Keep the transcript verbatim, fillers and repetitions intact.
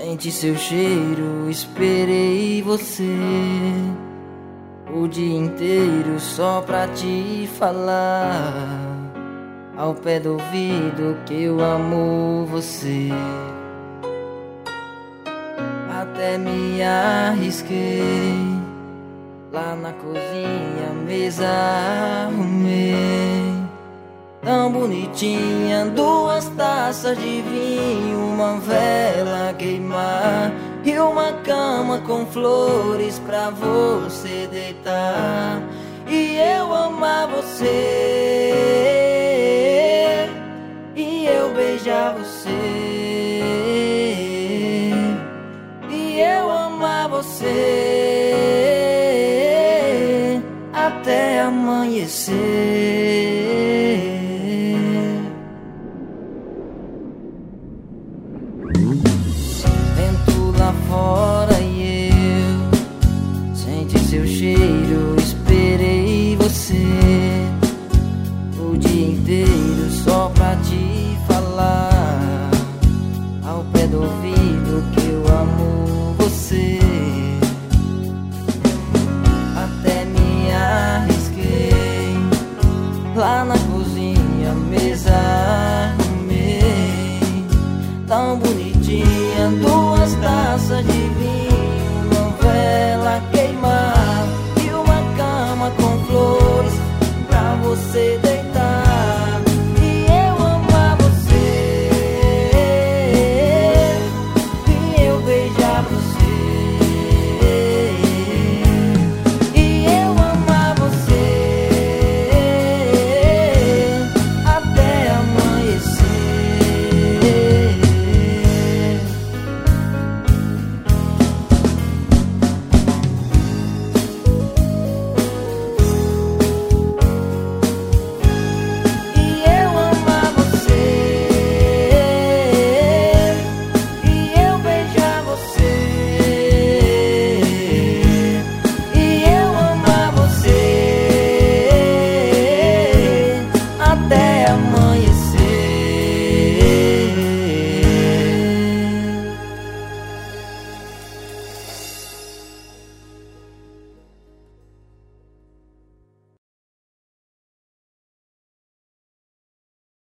Senti seu cheiro, esperei você o dia inteiro só pra te falar ao pé do ouvido que eu amo você. Até me arrisquei lá na cozinha, mesa arrumei tão bonitinha, duas taças de vinho, uma vela queimar e uma cama com flores pra você deitar e eu amar você e eu beijar você e eu amar você até amanhecer. Vento lá fora